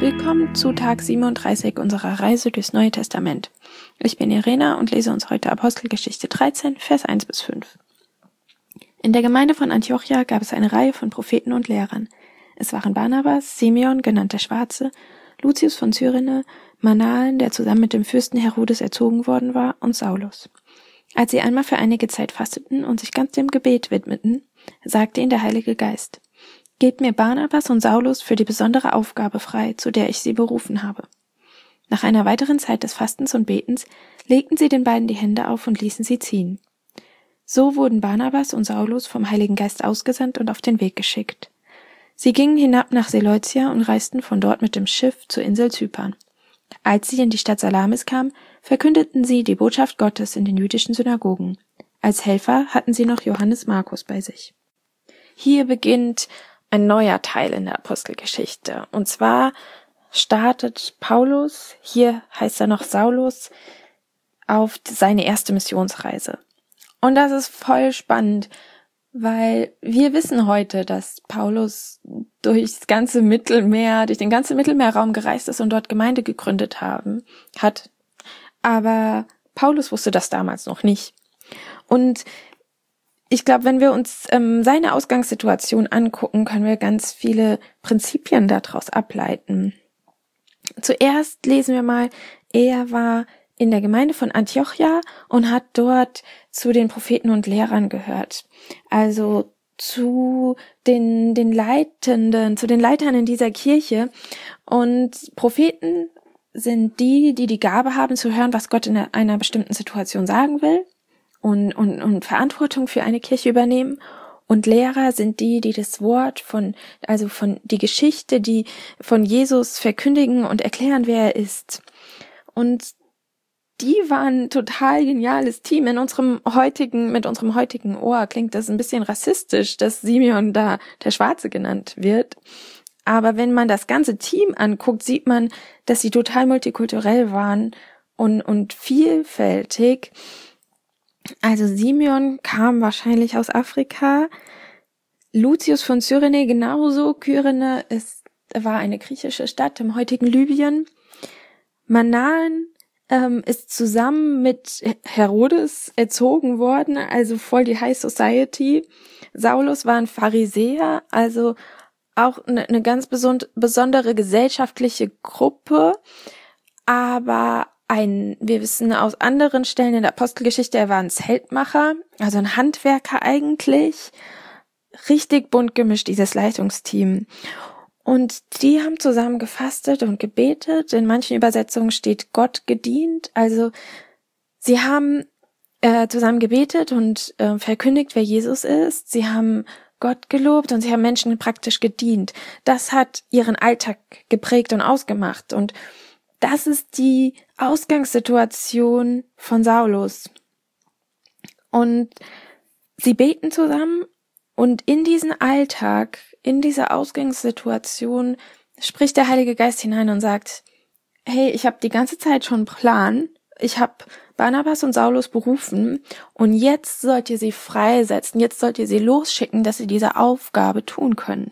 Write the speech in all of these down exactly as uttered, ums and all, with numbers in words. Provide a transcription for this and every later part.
Willkommen zu Tag siebenunddreißig unserer Reise durchs Neue Testament. Ich bin Irena und lese uns heute Apostelgeschichte dreizehn, Vers eins bis fünf. In der Gemeinde von Antiochia gab es eine Reihe von Propheten und Lehrern. Es waren Barnabas, Simeon, genannt der Schwarze, Lucius von Cyrene, Manaen, der zusammen mit dem Fürsten Herodes erzogen worden war, und Saulus. Als sie einmal für einige Zeit fasteten und sich ganz dem Gebet widmeten, sagte ihnen der Heilige Geist: Gebt mir Barnabas und Saulus für die besondere Aufgabe frei, zu der ich sie berufen habe. Nach einer weiteren Zeit des Fastens und Betens legten sie den beiden die Hände auf und ließen sie ziehen. So wurden Barnabas und Saulus vom Heiligen Geist ausgesandt und auf den Weg geschickt. Sie gingen hinab nach Seleucia und reisten von dort mit dem Schiff zur Insel Zypern. Als sie in die Stadt Salamis kamen, verkündeten sie die Botschaft Gottes in den jüdischen Synagogen. Als Helfer hatten sie noch Johannes Markus bei sich. Hier beginnt ein neuer Teil in der Apostelgeschichte. Und zwar startet Paulus, hier heißt er noch Saulus, auf seine erste Missionsreise. Und das ist voll spannend, weil wir wissen heute, dass Paulus durchs ganze Mittelmeer, durch den ganzen Mittelmeerraum gereist ist und dort Gemeinde gegründet haben, hat. Aber Paulus wusste das damals noch nicht. Und ich glaube, wenn wir uns ähm, seine Ausgangssituation angucken, können wir ganz viele Prinzipien daraus ableiten. Zuerst lesen wir mal, er war in der Gemeinde von Antiochia und hat dort zu den Propheten und Lehrern gehört. Also zu den, den Leitenden, zu den Leitern in dieser Kirche. Und Propheten sind die, die die Gabe haben zu hören, was Gott in einer bestimmten Situation sagen will. Und, und, und Verantwortung für eine Kirche übernehmen. Und Lehrer sind die, die das Wort von, also von die Geschichte, die von Jesus verkündigen und erklären, wer er ist. Und die waren ein total geniales Team. In unserem heutigen, mit unserem heutigen Ohr klingt das ein bisschen rassistisch, dass Simeon da der Schwarze genannt wird. Aber wenn man das ganze Team anguckt, sieht man, dass sie total multikulturell waren und, und vielfältig. Also Simeon kam wahrscheinlich aus Afrika, Lucius von Cyrene genauso. Cyrene ist, war eine griechische Stadt im heutigen Libyen. Manaen ähm, ist zusammen mit Herodes erzogen worden, also voll die High Society. Saulus war ein Pharisäer, also auch eine, eine ganz beson- besondere gesellschaftliche Gruppe, aber Ein, wir wissen aus anderen Stellen in der Apostelgeschichte, er war ein Zeltmacher, also ein Handwerker eigentlich. Richtig bunt gemischt, dieses Leitungsteam. Und die haben zusammen gefastet und gebetet. In manchen Übersetzungen steht Gott gedient. Also sie haben äh, zusammen gebetet und äh, verkündigt, wer Jesus ist. Sie haben Gott gelobt und sie haben Menschen praktisch gedient. Das hat ihren Alltag geprägt und ausgemacht. Und das ist die Ausgangssituation von Saulus. Und sie beten zusammen und in diesen Alltag, in diese Ausgangssituation spricht der Heilige Geist hinein und sagt: Hey, ich habe die ganze Zeit schon einen Plan. Ich habe Barnabas und Saulus berufen und jetzt sollt ihr sie freisetzen. Jetzt sollt ihr sie losschicken, dass sie diese Aufgabe tun können.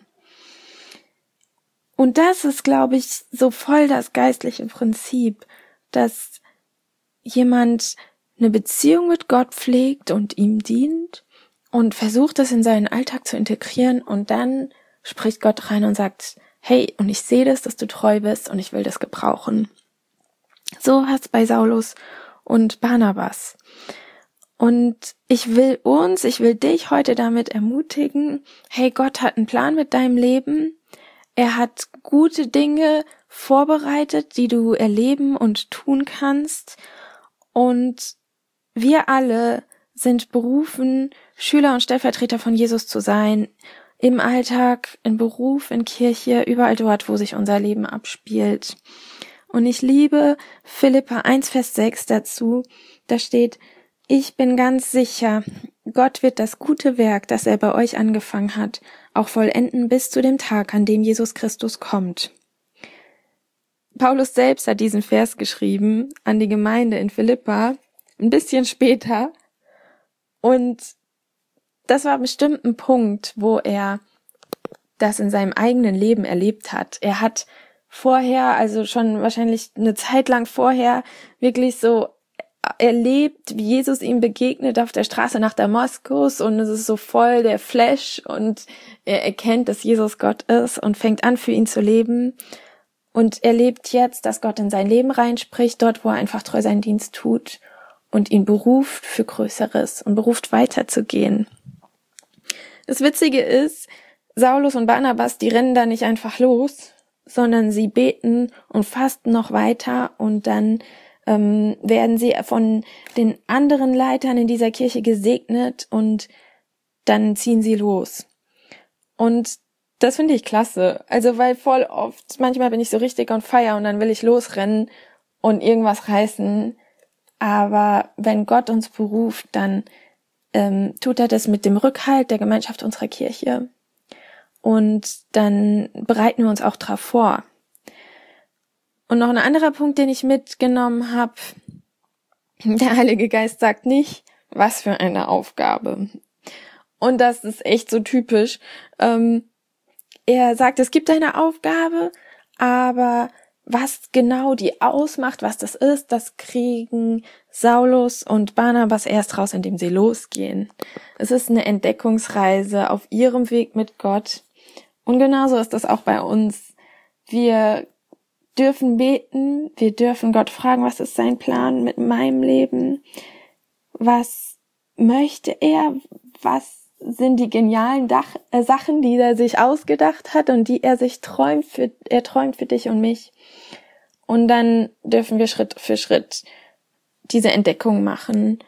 Und das ist, glaube ich, so voll das geistliche Prinzip, dass jemand eine Beziehung mit Gott pflegt und ihm dient und versucht, das in seinen Alltag zu integrieren, und dann spricht Gott rein und sagt: Hey, und ich sehe das, dass du treu bist und ich will das gebrauchen. So hat's bei Saulus und Barnabas. Und ich will uns, ich will dich heute damit ermutigen: Hey, Gott hat einen Plan mit deinem Leben. Er hat gute Dinge vorbereitet, die du erleben und tun kannst. Und wir alle sind berufen, Schüler und Stellvertreter von Jesus zu sein. Im Alltag, in Beruf, in Kirche, überall dort, wo sich unser Leben abspielt. Und ich liebe Philipper eins, Vers sechs dazu. Da steht: Ich bin ganz sicher, Gott wird das gute Werk, das er bei euch angefangen hat, auch vollenden bis zu dem Tag, an dem Jesus Christus kommt. Paulus selbst hat diesen Vers geschrieben an die Gemeinde in Philippa, ein bisschen später. Und das war bestimmt ein Punkt, wo er das in seinem eigenen Leben erlebt hat. Er hat vorher, also schon wahrscheinlich eine Zeit lang vorher, wirklich so erlebt, wie Jesus ihm begegnet auf der Straße nach Damaskus, und es ist so voll der Flash und er erkennt, dass Jesus Gott ist und fängt an, für ihn zu leben und erlebt jetzt, dass Gott in sein Leben reinspricht, dort, wo er einfach treu seinen Dienst tut und ihn beruft für Größeres und beruft, weiterzugehen. Das Witzige ist, Saulus und Barnabas, die rennen da nicht einfach los, sondern sie beten und fasten noch weiter, und dann ähm, werden sie von den anderen Leitern in dieser Kirche gesegnet und dann ziehen sie los. Und das finde ich klasse. Also, weil voll oft, manchmal bin ich so richtig on fire und dann will ich losrennen und irgendwas reißen. Aber wenn Gott uns beruft, dann ähm, tut er das mit dem Rückhalt der Gemeinschaft unserer Kirche. Und dann bereiten wir uns auch drauf vor. Und noch ein anderer Punkt, den ich mitgenommen habe: Der Heilige Geist sagt nicht, was für eine Aufgabe. Und das ist echt so typisch. Ähm, er sagt, es gibt eine Aufgabe, aber was genau die ausmacht, was das ist, das kriegen Saulus und Barnabas erst raus, indem sie losgehen. Es ist eine Entdeckungsreise auf ihrem Weg mit Gott. Und genauso ist das auch bei uns. Wir dürfen beten, wir dürfen Gott fragen, was ist sein Plan mit meinem Leben? Was möchte er? Was sind die genialen Dach, äh, Sachen, die er sich ausgedacht hat und die er sich träumt für, er träumt für dich und mich? Und dann dürfen wir Schritt für Schritt diese Entdeckung machen.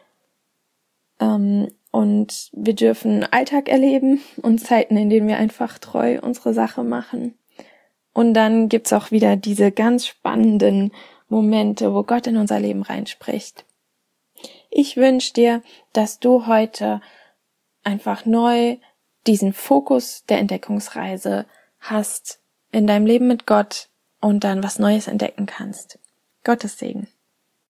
Ähm, und wir dürfen Alltag erleben und Zeiten, in denen wir einfach treu unsere Sache machen. Und dann gibt's auch wieder diese ganz spannenden Momente, wo Gott in unser Leben reinspricht. Ich wünsche dir, dass du heute einfach neu diesen Fokus der Entdeckungsreise hast in deinem Leben mit Gott und dann was Neues entdecken kannst. Gottes Segen.